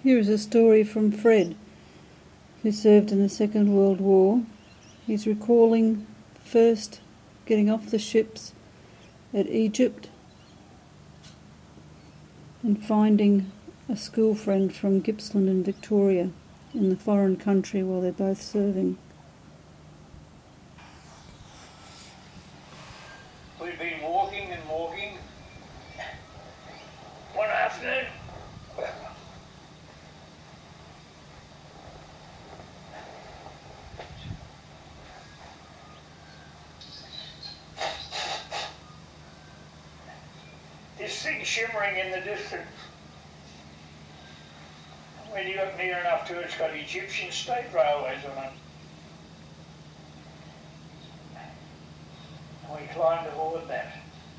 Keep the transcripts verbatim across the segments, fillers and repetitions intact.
Here is a story from Fred, who served in the Second World War. He's recalling first getting off the ships at Egypt and finding a school friend from Gippsland in Victoria in the foreign country while they're both serving. We've been walking and walking. One afternoon, this thing shimmering in the distance. When you got near enough to it, it's got Egyptian state railways on it. We climbed aboard that.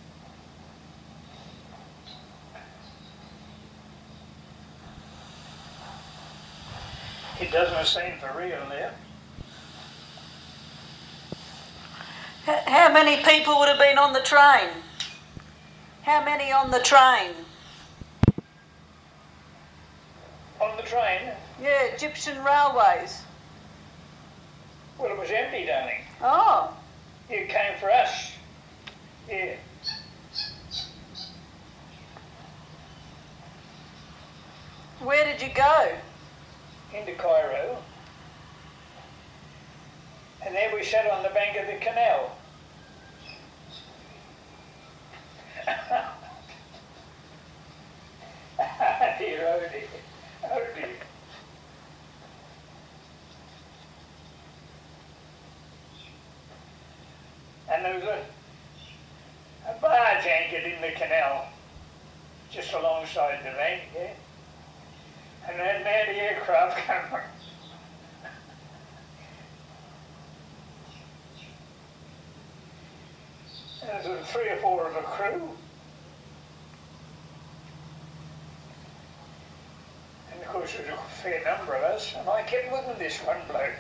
It doesn't seem for real there. How many people would have been on the train? How many on the train? On the train? Yeah, Egyptian Railways. Well, it was empty, darling. Oh. It came for us. Yeah. Where did you go? Into Cairo. And there we sat on the bank of the canal. Dear, oh dear, oh dear. And there was a, a barge anchored in the canal, just alongside the bank, yeah? And then an anti-aircraft come. And there was three or four of the crew. And of course there was a fair number of us, and I kept with this one bloke.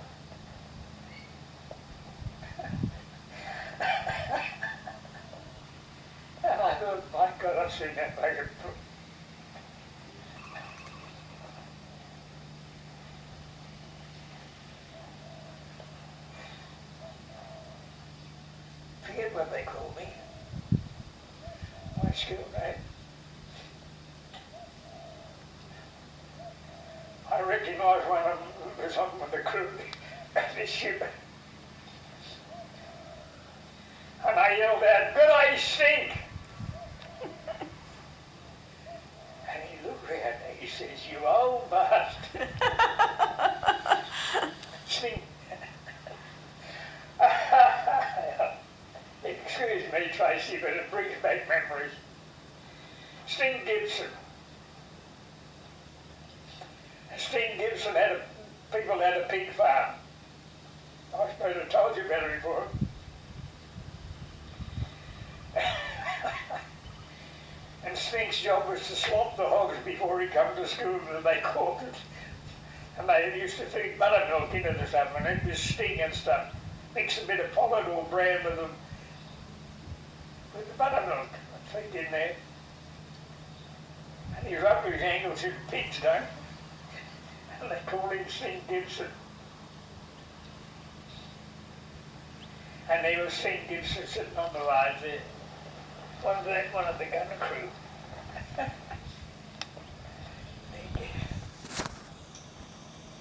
And I thought, my God, I've seen that bloke. Forget what they call me. My school name. I recognised one of them was on with the crew of the ship. And I yelled out, "Good I stink!" And he looked round and he says, "You old bastard." Stink. Excuse me, Tracy, but it brings back memories. Sting Gibson. Sting Gibson had a, people had a pig farm. I suppose I told you about it before. And Sting's job was to swamp the hogs before he come to school, and they caught it. And they used to feed buttermilk into the stuff, and it was Sting and stuff. Mix a bit of Polydor bran with them. With the buttermilk, feed in there. And he rubbed his ankles in pigs, don't? And they called him Saint Gibson. And there was Saint Gibson sitting on the large there. One of the, one of the gunner crew.